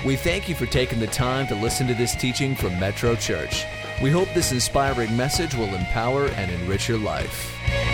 We thank you for taking the time to listen to this teaching from Metro Church. We hope this inspiring message will empower and enrich your life.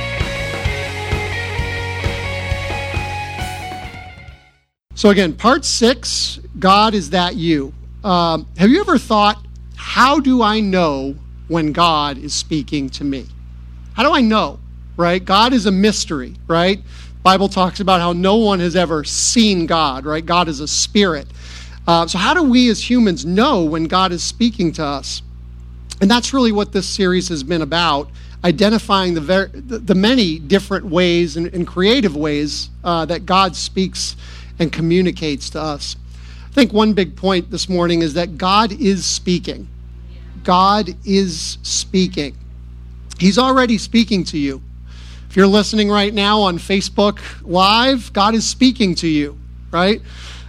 So again, part 6, God, is that you? Have you ever thought, how do I know when God is speaking to me? How do I know, right? God is a mystery, right? The Bible talks about how no one has ever seen God, right? God is a spirit. So how do we as humans know when God is speaking to us? And that's really what this series has been about, identifying the many different ways and creative ways that God speaks and communicates to us. I think one big point this morning is that God is speaking. God is speaking. He's already speaking to you. If you're listening right now on Facebook Live, God is speaking to you, right?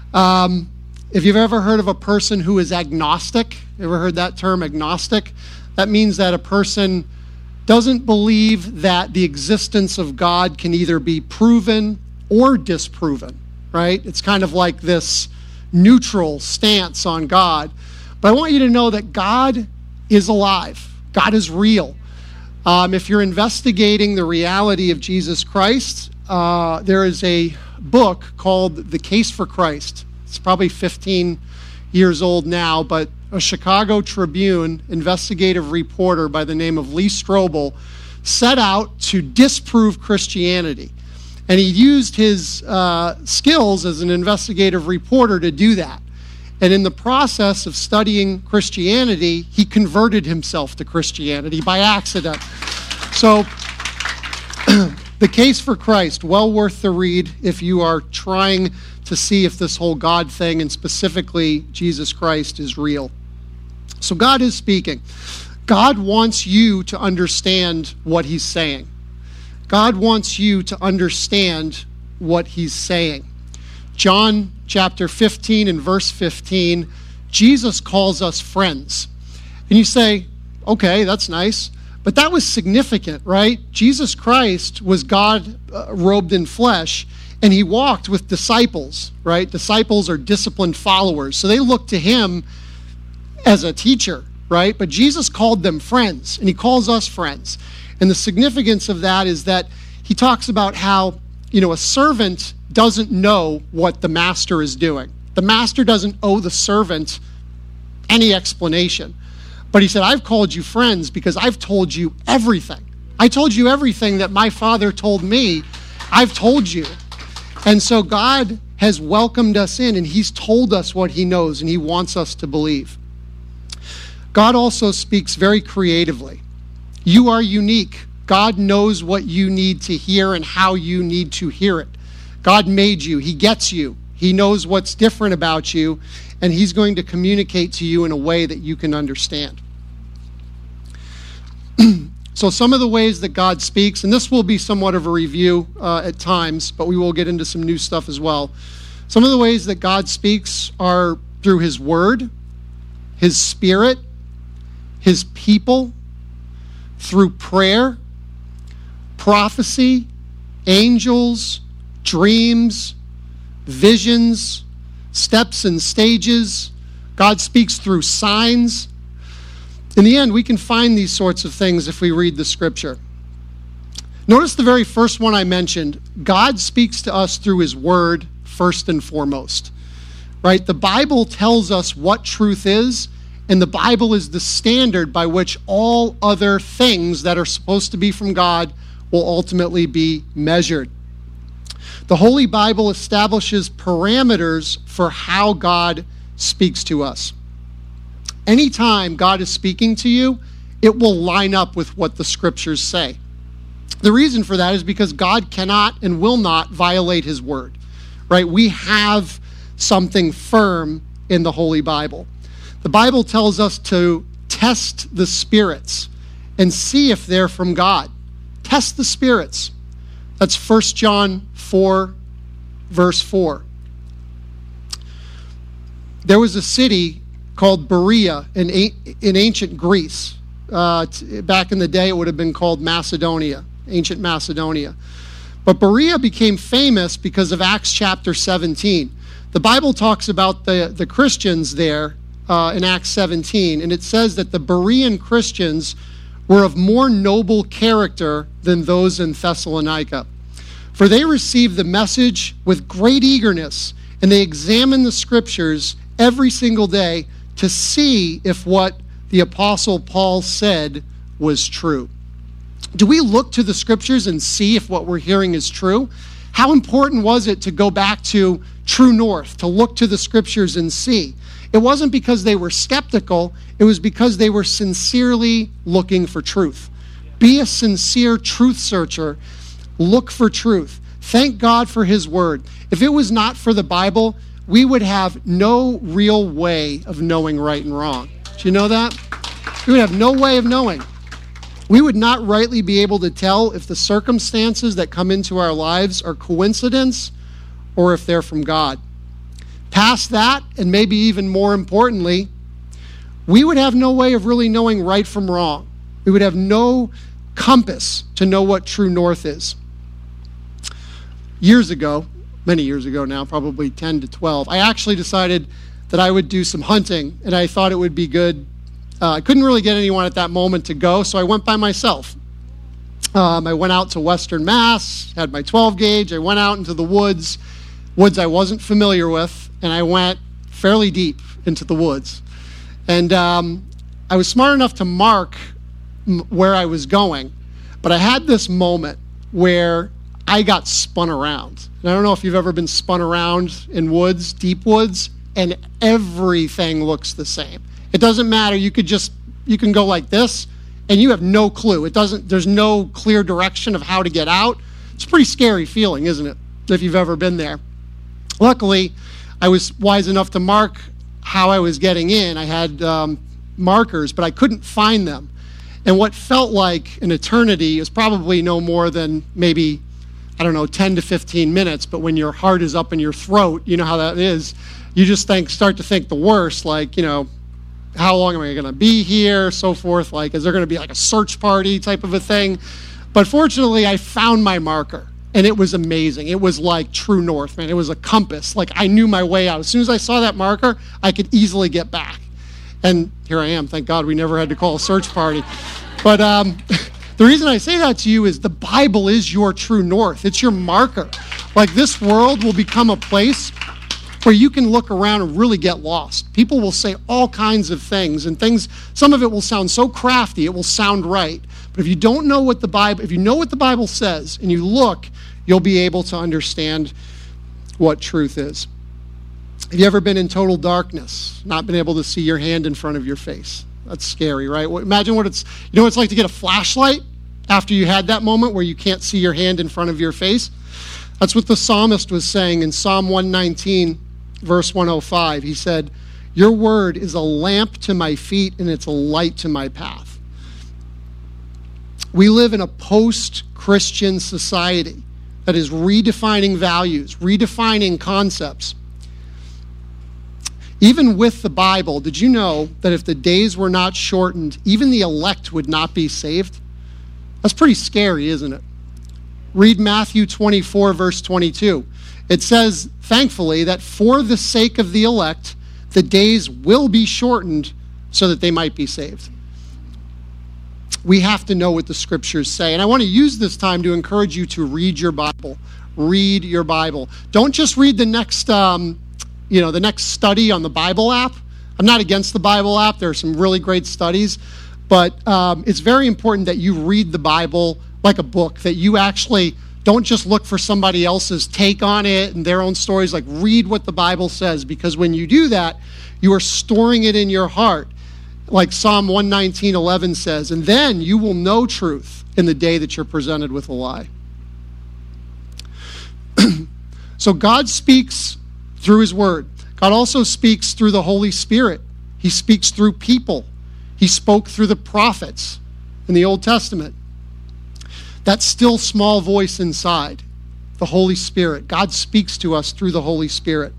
If you've ever heard of a person who is agnostic, ever heard that term, agnostic? That means that a person doesn't believe that the existence of God can either be proven or disproven, right? It's kind of like this neutral stance on God. But I want you to know that God is alive. God is real. If you're investigating the reality of Jesus Christ, there is a book called The Case for Christ. It's probably 15 years old now, but a Chicago Tribune investigative reporter by the name of Lee Strobel set out to disprove Christianity. And he used his skills as an investigative reporter to do that. And in the process of studying Christianity, he converted himself to Christianity by accident. So, The Case for Christ, well worth the read if you are trying to see if this whole God thing, and specifically Jesus Christ, is real. So God is speaking. God wants you to understand what he's saying. God wants you to understand what he's saying. John chapter 15 and verse 15, Jesus calls us friends. And you say, okay, that's nice. But that was significant, right? Jesus Christ was God robed in flesh, and he walked with disciples, right? Disciples are disciplined followers. So they looked to him as a teacher, right? But Jesus called them friends, and he calls us friends. And the significance of that is that he talks about how, a servant doesn't know what the master is doing. The master doesn't owe the servant any explanation. But he said, I've called you friends because I've told you everything. I told you everything that my Father told me. I've told you. And so God has welcomed us in, and he's told us what he knows, and he wants us to believe. God also speaks very creatively. You are unique. God knows what you need to hear and how you need to hear it. God made you. He gets you. He knows what's different about you, and he's going to communicate to you in a way that you can understand. So some of the ways that God speaks, and this will be somewhat of a review at times, but we will get into some new stuff as well. Some of the ways that God speaks are through his word, his spirit, his people, through prayer, prophecy, angels, dreams, visions, steps and stages. God speaks through signs. In the end, we can find these sorts of things if we read the scripture. Notice the very first one I mentioned. God speaks to us through his word first and foremost, right? The Bible tells us what truth is, and the Bible is the standard by which all other things that are supposed to be from God will ultimately be measured. The Holy Bible establishes parameters for how God speaks to us. Anytime God is speaking to you, it will line up with what the scriptures say. The reason for that is because God cannot and will not violate his word, right? We have something firm in the Holy Bible. The Bible tells us to test the spirits and see if they're from God. Test the spirits. That's 1 John 4, verse 4. There was a city called Berea in ancient Greece. Back in the day, it would have been called Macedonia, ancient Macedonia. But Berea became famous because of Acts chapter 17. The Bible talks about the Christians there in Acts 17, and it says that the Berean Christians were of more noble character than those in Thessalonica. For they received the message with great eagerness, and they examined the scriptures every single day to see if what the Apostle Paul said was true. Do we look to the scriptures and see if what we're hearing is true? How important was it to go back to true north, to look to the scriptures and see? It wasn't because they were skeptical, it was because they were sincerely looking for truth. Be a sincere truth searcher. Look for truth. Thank God for his word. If it was not for the Bible, we would have no real way of knowing right and wrong. Do you know that? We would have no way of knowing. We would not rightly be able to tell if the circumstances that come into our lives are coincidence or if they're from God. Past that, and maybe even more importantly, we would have no way of really knowing right from wrong. We would have no compass to know what true north is. Years ago, many years ago now, probably 10 to 12, I actually decided that I would do some hunting, and I thought it would be good. I couldn't really get anyone at that moment to go, so I went by myself. I went out to Western Mass, had my 12 gauge. I went out into the woods I wasn't familiar with, and I went fairly deep into the woods. And I was smart enough to mark where I was going, but I had this moment where I got spun around. And I don't know if you've ever been spun around in woods, deep woods, and everything looks the same. It doesn't matter. You can go like this, and you have no clue. There's no clear direction of how to get out. It's a pretty scary feeling, isn't it, if you've ever been there? Luckily, I was wise enough to mark how I was getting in. I had markers, but I couldn't find them. And what felt like an eternity is probably no more than maybe, 10 to 15 minutes. But when your heart is up in your throat, you know how that is. You just start to think the worst, like, how long am I going to be here, so forth. Like, is there going to be like a search party type of a thing? But fortunately, I found my marker, and it was amazing. It was like true north, man. It was a compass. Like, I knew my way out. As soon as I saw that marker, I could easily get back. And here I am. Thank God we never had to call a search party. But the reason I say that to you is the Bible is your true north. It's your marker. Like, this world will become a place where you can look around and really get lost. People will say all kinds of things, and some of it will sound so crafty, it will sound right. But if you don't know what if you know what the Bible says and you look, you'll be able to understand what truth is. Have you ever been in total darkness, not been able to see your hand in front of your face? That's scary, right? Imagine what it's like to get a flashlight after you had that moment where you can't see your hand in front of your face. That's what the psalmist was saying in Psalm 119, verse 105. He said, "Your word is a lamp to my feet and it's a light to my path." We live in a post-Christian society that is redefining values, redefining concepts. Even with the Bible, did you know that if the days were not shortened, even the elect would not be saved? That's pretty scary, isn't it? Read Matthew 24, verse 22. It says, thankfully, that for the sake of the elect, the days will be shortened so that they might be saved. We have to know what the scriptures say. And I want to use this time to encourage you to read your Bible. Read your Bible. Don't just read the next study on the Bible app. I'm not against the Bible app. There are some really great studies. But it's very important that you read the Bible like a book, that you actually don't just look for somebody else's take on it and their own stories. Like, read what the Bible says, because when you do that, you are storing it in your heart. Like Psalm 119:11 says, and then you will know truth in the day that you're presented with a lie. So God speaks through his word. God also speaks through the Holy Spirit. He speaks through people. He spoke through the prophets in the Old Testament. That still small voice inside, the Holy Spirit. God speaks to us through the Holy Spirit.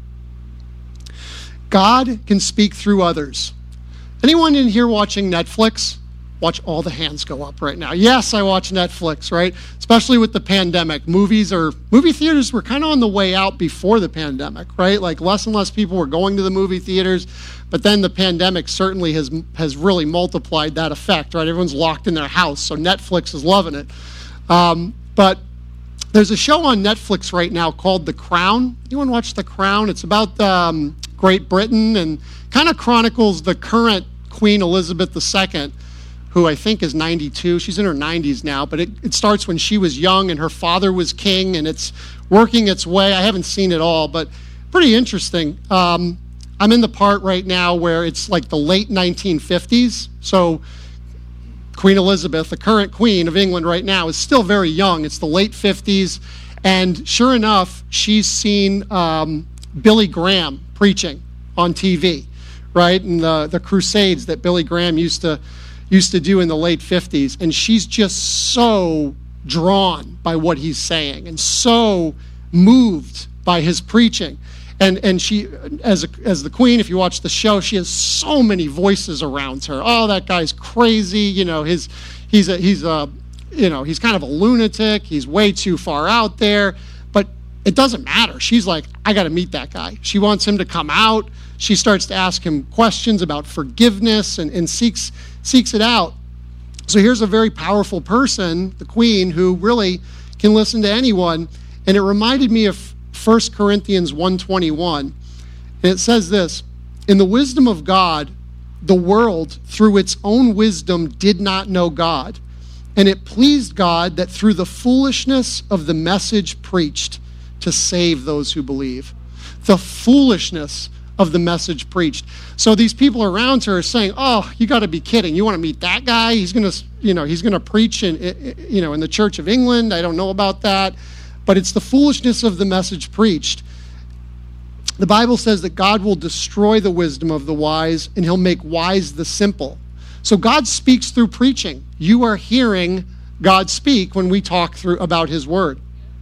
God can speak through others. Anyone in here watching Netflix? Watch all the hands go up right now. Yes, I watch Netflix, right? Especially with the pandemic. Movie theaters were kind of on the way out before the pandemic, right? Like less and less people were going to the movie theaters, but then the pandemic certainly has really multiplied that effect, right? Everyone's locked in their house, so Netflix is loving it. But there's a show on Netflix right now called The Crown. Anyone watch The Crown? It's about Great Britain and kind of chronicles the current Queen Elizabeth II, who I think is 92. She's in her 90s now, but it starts when she was young and her father was king, and it's working its way. I haven't seen it all, but pretty interesting. I'm in the part right now where it's like the late 1950s. So Queen Elizabeth, the current queen of England right now, is still very young. It's the late 50s, and sure enough, she's seen Billy Graham preaching on TV, right? And the crusades that Billy Graham used to do in the late 50s, and she's just so drawn by what he's saying and so moved by his preaching. And she, as the queen, if you watch the show, she has so many voices around her. Oh, that guy's crazy. You know, he's kind of a lunatic. He's way too far out there. But it doesn't matter. She's like, I got to meet that guy. She wants him to come out. She starts to ask him questions about forgiveness and seeks it out. So here's a very powerful person, the queen, who really can listen to anyone. And it reminded me of 1 Corinthians 1:21. And it says this: in the wisdom of God, the world through its own wisdom did not know God. And it pleased God that through the foolishness of the message preached to save those who believe. The foolishness of the message preached. So these people around her are saying, "Oh, you got to be kidding! You want to meet that guy? He's going to preach in the Church of England. I don't know about that." But it's the foolishness of the message preached. The Bible says that God will destroy the wisdom of the wise, and he'll make wise the simple. So God speaks through preaching. You are hearing God speak when we talk about his word.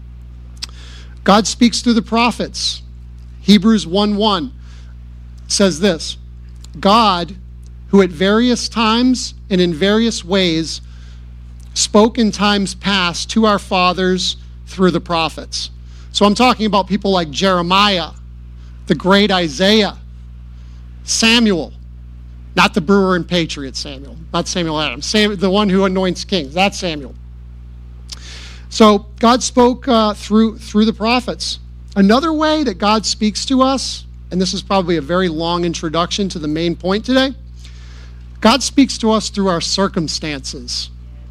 God speaks through the prophets. Hebrews 1:1 says this: God, who at various times and in various ways spoke in times past to our fathers through the prophets. So I'm talking about people like Jeremiah, the great Isaiah, Samuel, not the Brewer and Patriot Samuel, not Samuel Adams, the one who anoints kings. That's Samuel. So God spoke through the prophets. Another way that God speaks to us, and this is probably a very long introduction to the main point today, God speaks to us through our circumstances.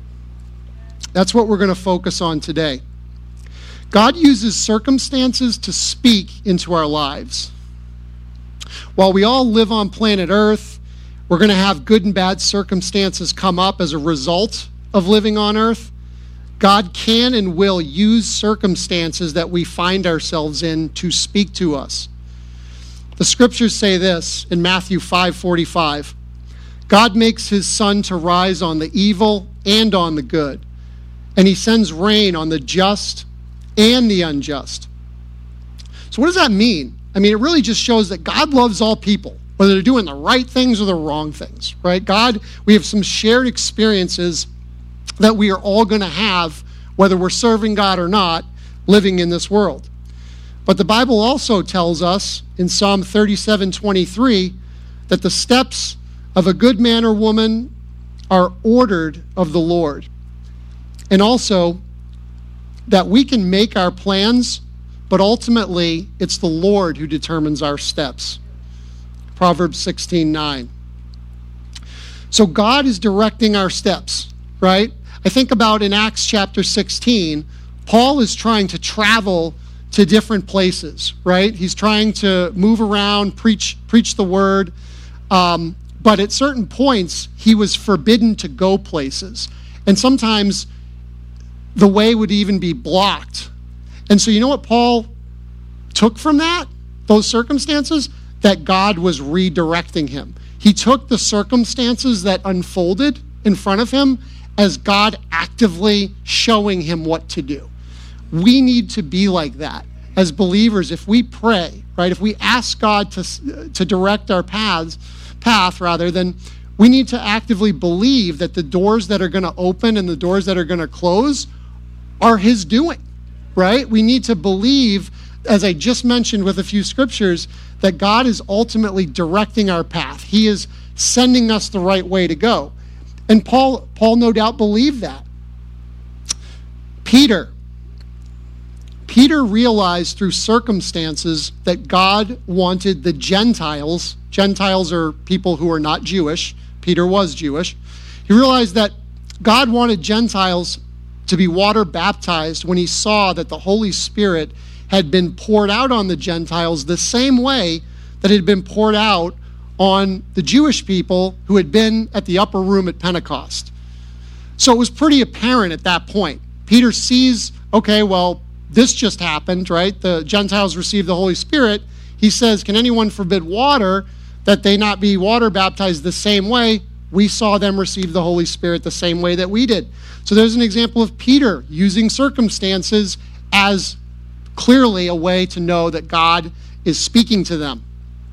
That's what we're going to focus on today. God uses circumstances to speak into our lives. While we all live on planet Earth, we're going to have good and bad circumstances come up as a result of living on Earth. God can and will use circumstances that we find ourselves in to speak to us. The scriptures say this in Matthew 5:45. God makes his sun to rise on the evil and on the good, and he sends rain on the just and the unjust. So what does that mean? I mean, it really just shows that God loves all people, whether they're doing the right things or the wrong things, right? God, we have some shared experiences that we are all going to have, whether we're serving God or not, living in this world. But the Bible also tells us in Psalm 37:23 that the steps of a good man or woman are ordered of the Lord. And also that we can make our plans, but ultimately it's the Lord who determines our steps. Proverbs 16:9. So God is directing our steps, right? I think about in Acts chapter 16, Paul is trying to travel to different places, right? He's trying to move around, preach the word, but at certain points, he was forbidden to go places. And sometimes the way would even be blocked. And so you know what Paul took from that, those circumstances? That God was redirecting him. He took the circumstances that unfolded in front of him as God actively showing him what to do. We need to be like that as believers. If we pray, right, if we ask God to direct our path, then we need to actively believe that the doors that are going to open and the doors that are going to close are his doing, right? We need to believe, as I just mentioned with a few scriptures, that God is ultimately directing our path. He is sending us the right way to go. And Paul no doubt believed that. Peter realized through circumstances that God wanted the Gentiles are people who are not Jewish. Peter was Jewish. He realized that God wanted Gentiles to be water baptized when he saw that the Holy Spirit had been poured out on the Gentiles the same way that it had been poured out on the Jewish people who had been at the upper room at Pentecost. So it was pretty apparent at that point. Peter sees, okay, well, this just happened, right? The Gentiles received the Holy Spirit. He says, can anyone forbid water that they not be water baptized the same way? We saw them receive the Holy Spirit the same way that we did. So there's an example of Peter using circumstances as clearly a way to know that God is speaking to them.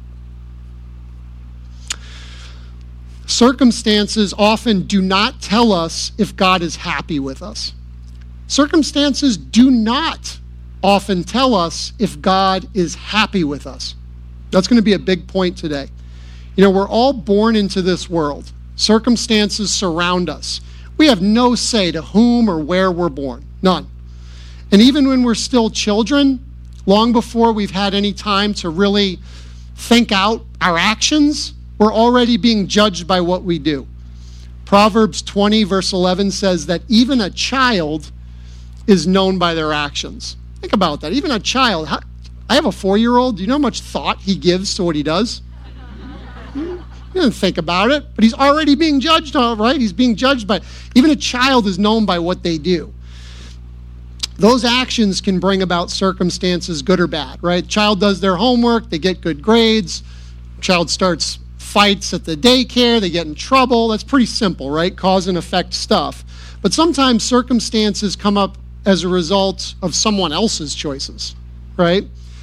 Circumstances often do not tell us if God is happy with us. Circumstances do not often tell us if God is happy with us. That's going to be a big point today. You know, we're all born into this world. Circumstances surround us. We have no say to whom or where we're born. None. And even when we're still children, long before we've had any time to really think out our actions, we're already being judged by what we do. Proverbs 20, verse 11 says that even a child is known by their actions. Think about that. Even a child. I have a 4-year-old. Do you know how much thought he gives to what he does? He doesn't think about it, but he's already being judged, all right? He's being judged by, even a child is known by what they do. Those actions can bring about circumstances, good or bad, right? Child does their homework, they get good grades. Child starts fights at the daycare, they get in trouble. That's pretty simple, right? Cause and effect stuff. But sometimes circumstances come up as a result of someone else's choices, right?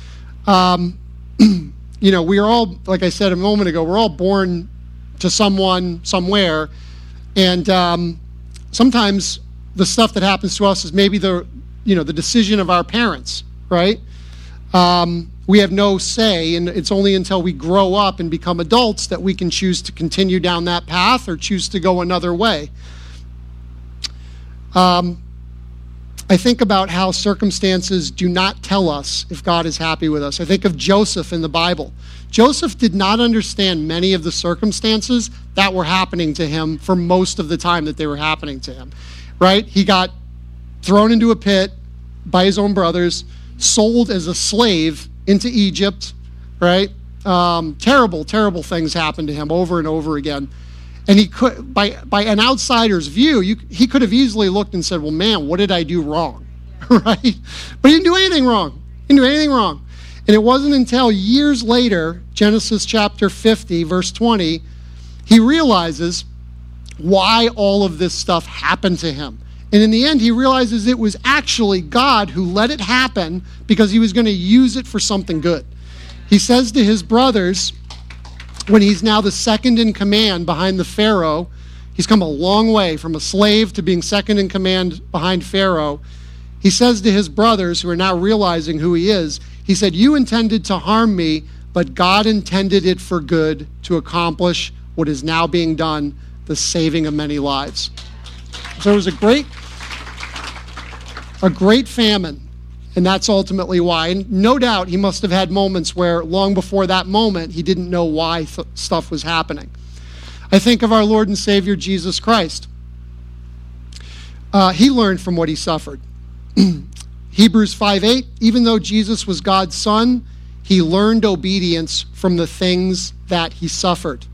You know, we are all, like I said a moment ago, we're all born to someone, somewhere, and sometimes the stuff that happens to us is maybe the decision of our parents, right? We have no say, and it's only until we grow up and become adults that we can choose to continue down that path or choose to go another way. I think about how circumstances do not tell us if God is happy with us. I think of Joseph in the Bible. Joseph did not understand many of the circumstances that were happening to him for most of the time that they were happening to him, right? He got thrown into a pit by his own brothers, sold as a slave into Egypt, right? Terrible, terrible things happened to him over and over again. And he could, by an outsider's view, he could have easily looked and said, well, man, what did I do wrong? Right? But he didn't do anything wrong. He didn't do anything wrong. And it wasn't until years later, Genesis chapter 50, verse 20, he realizes why all of this stuff happened to him. And in the end, he realizes it was actually God who let it happen because he was going to use it for something good. He says to his brothers, when he's now the second in command behind the Pharaoh, he's come a long way from a slave to being second in command behind Pharaoh. He says to his brothers, who are now realizing who he is, he said, you intended to harm me, but God intended it for good to accomplish what is now being done, the saving of many lives. So it was a great famine. And that's ultimately why. And no doubt he must have had moments where long before that moment, he didn't know why stuff was happening. I think of our Lord and Savior, Jesus Christ. He learned from what he suffered. Hebrews 5:8, even though Jesus was God's son, he learned obedience from the things that he suffered.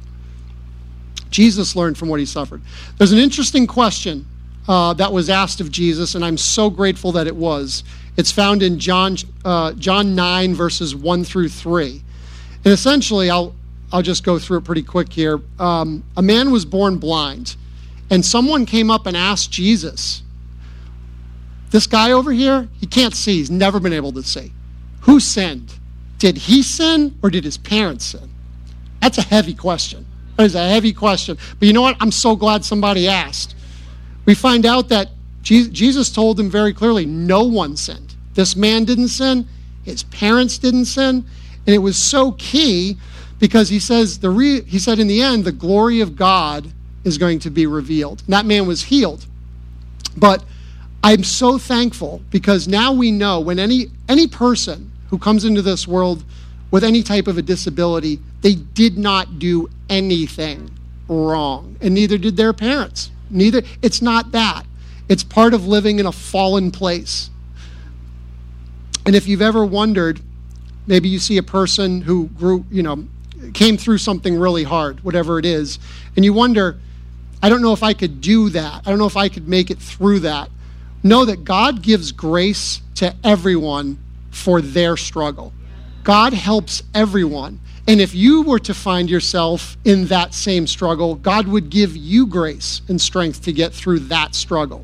Jesus learned from what he suffered. There's an interesting question that was asked of Jesus, and I'm so grateful that it was. It's found in John 9, verses 1 through 3. And essentially, I'll just go through it pretty quick here. A man was born blind, and someone came up and asked Jesus, this guy over here, he can't see. He's never been able to see. Who sinned? Did he sin or did his parents sin? That's a heavy question. That is a heavy question. But you know what? I'm so glad somebody asked. We find out that Jesus told him very clearly, no one sinned. This man didn't sin. His parents didn't sin. And it was so key because he says he said in the end, the glory of God is going to be revealed. And that man was healed. But I'm so thankful because now we know when any person who comes into this world with any type of a disability, they did not do anything wrong. And neither did their parents. It's not that. It's part of living in a fallen place. And if you've ever wondered, maybe you see a person who came through something really hard, whatever it is, and you wonder, I don't know if I could do that. I don't know if I could make it through that. Know that God gives grace to everyone for their struggle. God helps everyone. And if you were to find yourself in that same struggle, God would give you grace and strength to get through that struggle.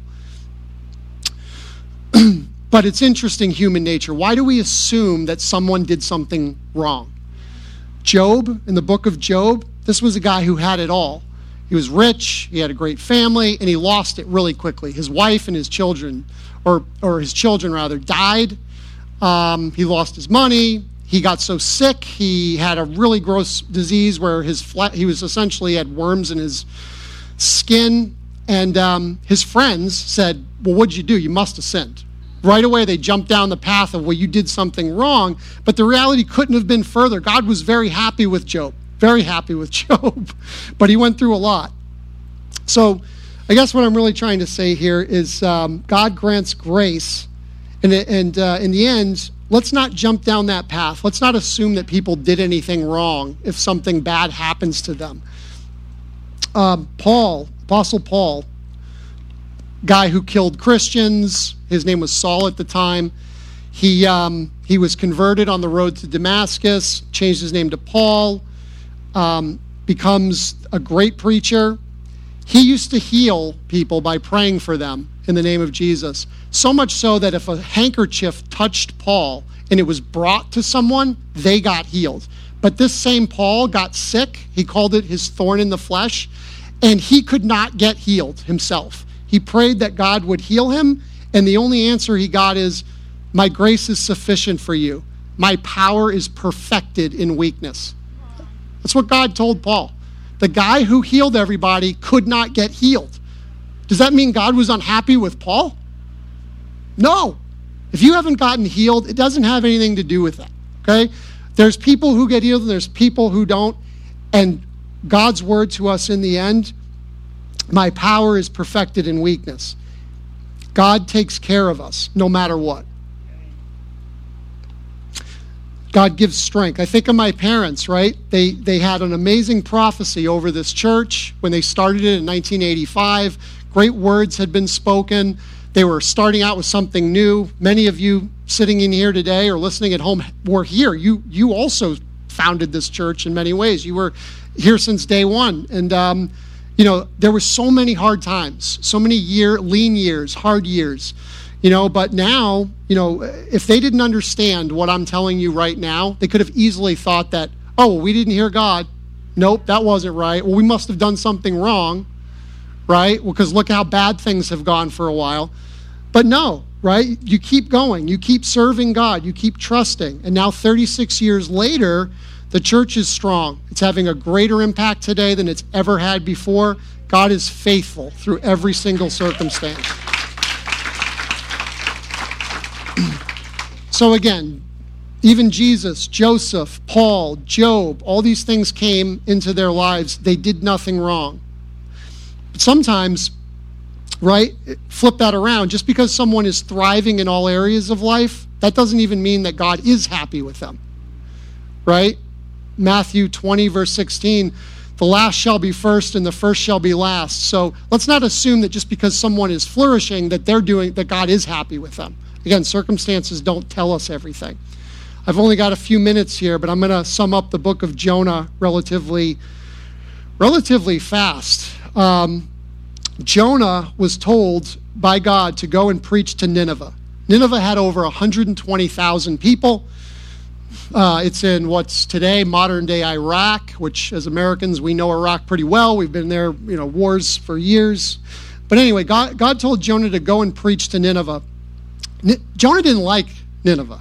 But it's interesting, human nature. Why do we assume that someone did something wrong? Job, in the book of Job, this was a guy who had it all. He was rich, he had a great family, and he lost it really quickly. His wife and his children, or his children rather, died. He lost his money. He got so sick, he had a really gross disease where he was essentially had worms in his skin. And his friends said, well, what'd you do? You must have sinned. Right away, they jumped down the path of, well, you did something wrong. But the reality couldn't have been further. God was very happy with Job. Very happy with Job. But he went through a lot. So I guess what I'm really trying to say here is God grants grace. And in the end, let's not jump down that path. Let's not assume that people did anything wrong if something bad happens to them. Apostle Paul, guy who killed Christians. His name was Saul at the time. He was converted on the road to Damascus, changed his name to Paul, becomes a great preacher. He used to heal people by praying for them in the name of Jesus. So much so that if a handkerchief touched Paul and it was brought to someone, they got healed. But this same Paul got sick. He called it his thorn in the flesh, and he could not get healed himself. He prayed that God would heal him, and the only answer he got is, my grace is sufficient for you. My power is perfected in weakness. That's what God told Paul. The guy who healed everybody could not get healed. Does that mean God was unhappy with Paul? No. If you haven't gotten healed, it doesn't have anything to do with that, okay? There's people who get healed and there's people who don't. And God's word to us in the end, my power is perfected in weakness. God takes care of us no matter what. God gives strength. I think of my parents, right? They had an amazing prophecy over this church when they started it in 1985. Great words had been spoken. They were starting out with something new. Many of you sitting in here today or listening at home were here. You also founded this church in many ways. You were here since day one. And, there were so many hard times, so many lean years, hard years. But now, if they didn't understand what I'm telling you right now, they could have easily thought that, oh, we didn't hear God. Nope, that wasn't right. Well, we must have done something wrong, right? Well, because look how bad things have gone for a while. But no, right? You keep going. You keep serving God. You keep trusting. And now 36 years later, the church is strong. It's having a greater impact today than it's ever had before. God is faithful through every single circumstance. So again, even Jesus, Joseph, Paul, Job, all these things came into their lives. They did nothing wrong. But sometimes, right, flip that around. Just because someone is thriving in all areas of life, that doesn't even mean that God is happy with them, right? Matthew 20, verse 16, the last shall be first and the first shall be last. So let's not assume that just because someone is flourishing that that God is happy with them. Again, circumstances don't tell us everything. I've only got a few minutes here, but I'm going to sum up the book of Jonah relatively fast. Jonah was told by God to go and preach to Nineveh. Nineveh had over 120,000 people. It's in what's today modern-day Iraq, which as Americans, we know Iraq pretty well. We've been there, wars for years. But anyway, God told Jonah to go and preach to Nineveh. Jonah didn't like Nineveh.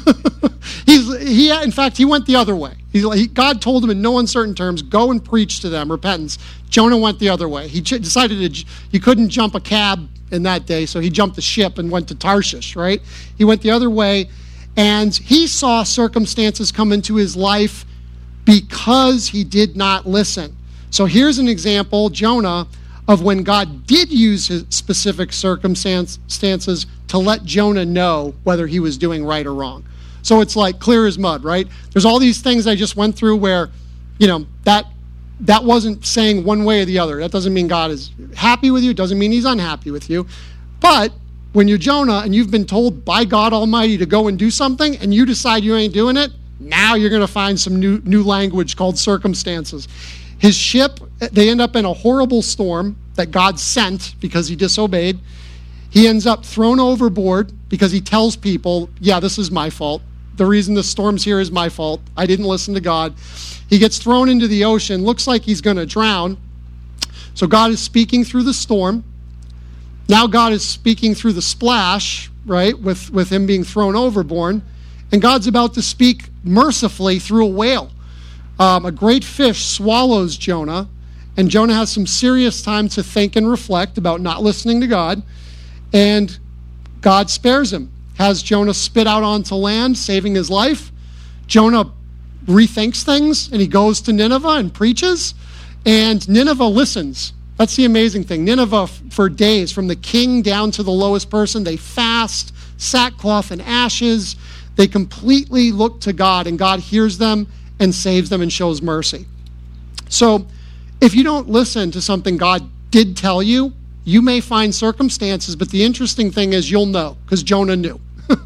In fact, he went the other way. God told him in no uncertain terms, go and preach to them, repentance. Jonah went the other way. He decided he couldn't jump a cab in that day, so he jumped the ship and went to Tarshish, right? He went the other way, and he saw circumstances come into his life because he did not listen. So here's an example, Jonah, of when God did use his specific circumstances to let Jonah know whether he was doing right or wrong. So it's like clear as mud, right? There's all these things I just went through where, that wasn't saying one way or the other. That doesn't mean God is happy with you. It doesn't mean he's unhappy with you. But when you're Jonah and you've been told by God Almighty to go and do something and you decide you ain't doing it, now you're going to find some new language called circumstances. His ship, they end up in a horrible storm that God sent because he disobeyed. He ends up thrown overboard because he tells people, yeah, this is my fault. The reason the storm's here is my fault. I didn't listen to God. He gets thrown into the ocean, looks like he's going to drown. So God is speaking through the storm. Now God is speaking through the splash, right, with him being thrown overboard. And God's about to speak mercifully through a whale. A great fish swallows Jonah, and Jonah has some serious time to think and reflect about not listening to God, and God spares him, has Jonah spit out onto land, saving his life. Jonah rethinks things, and he goes to Nineveh and preaches, and Nineveh listens. That's the amazing thing. Nineveh, for days, from the king down to the lowest person, they fast, sackcloth and ashes. They completely look to God, and God hears them and saves them and shows mercy. So if you don't listen to something God did tell you, you may find circumstances, but the interesting thing is you'll know, because Jonah knew.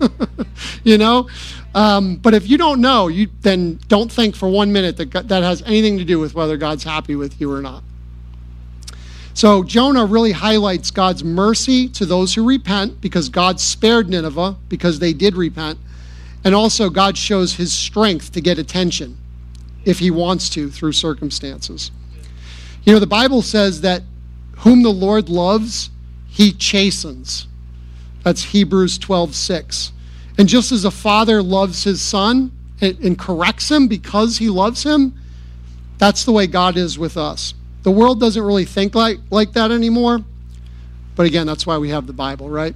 But if you don't know, then don't think for 1 minute that has anything to do with whether God's happy with you or not. So Jonah really highlights God's mercy to those who repent, because God spared Nineveh because they did repent. And also God shows his strength to get attention if he wants to through circumstances. The Bible says that whom the Lord loves, he chastens. That's Hebrews 12:6. And just as a father loves his son and corrects him because he loves him, that's the way God is with us. The world doesn't really think like that anymore. But again, that's why we have the Bible, right?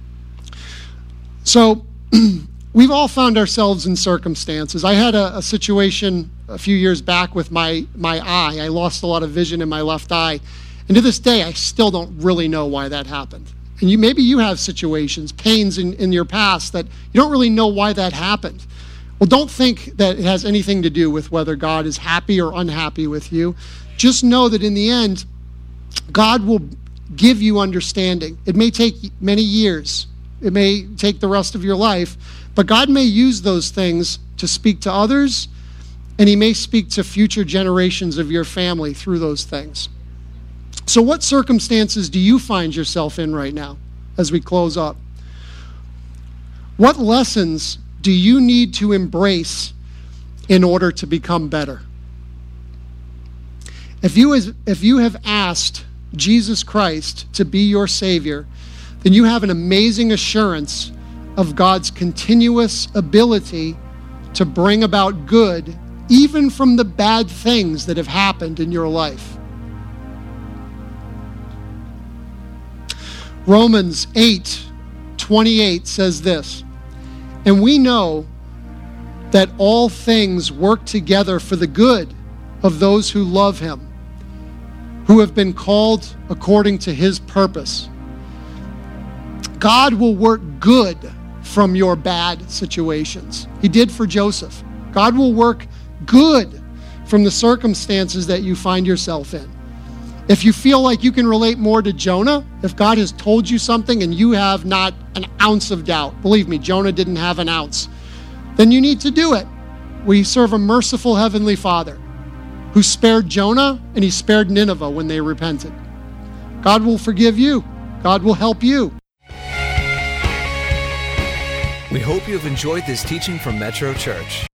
So we've all found ourselves in circumstances. I had a situation a few years back with my eye. I lost a lot of vision in my left eye. And to this day, I still don't really know why that happened. And maybe you have situations, pains in your past that you don't really know why that happened. Well, don't think that it has anything to do with whether God is happy or unhappy with you. Just know that in the end, God will give you understanding. It may take many years. It may take the rest of your life. But God may use those things to speak to others, and he may speak to future generations of your family through those things. So what circumstances do you find yourself in right now as we close up? What lessons do you need to embrace in order to become better? If you have asked Jesus Christ to be your Savior, then you have an amazing assurance of God's continuous ability to bring about good, even from the bad things that have happened in your life. Romans 8:28 says this, and we know that all things work together for the good of those who love him, who have been called according to his purpose. God will work good from your bad situations. He did for Joseph. God will work good from the circumstances that you find yourself in. If you feel like you can relate more to Jonah, if God has told you something and you have not an ounce of doubt, believe me, Jonah didn't have an ounce, then you need to do it. We serve a merciful heavenly Father who spared Jonah and he spared Nineveh when they repented. God will forgive you. God will help you. We hope you have enjoyed this teaching from Metro Church.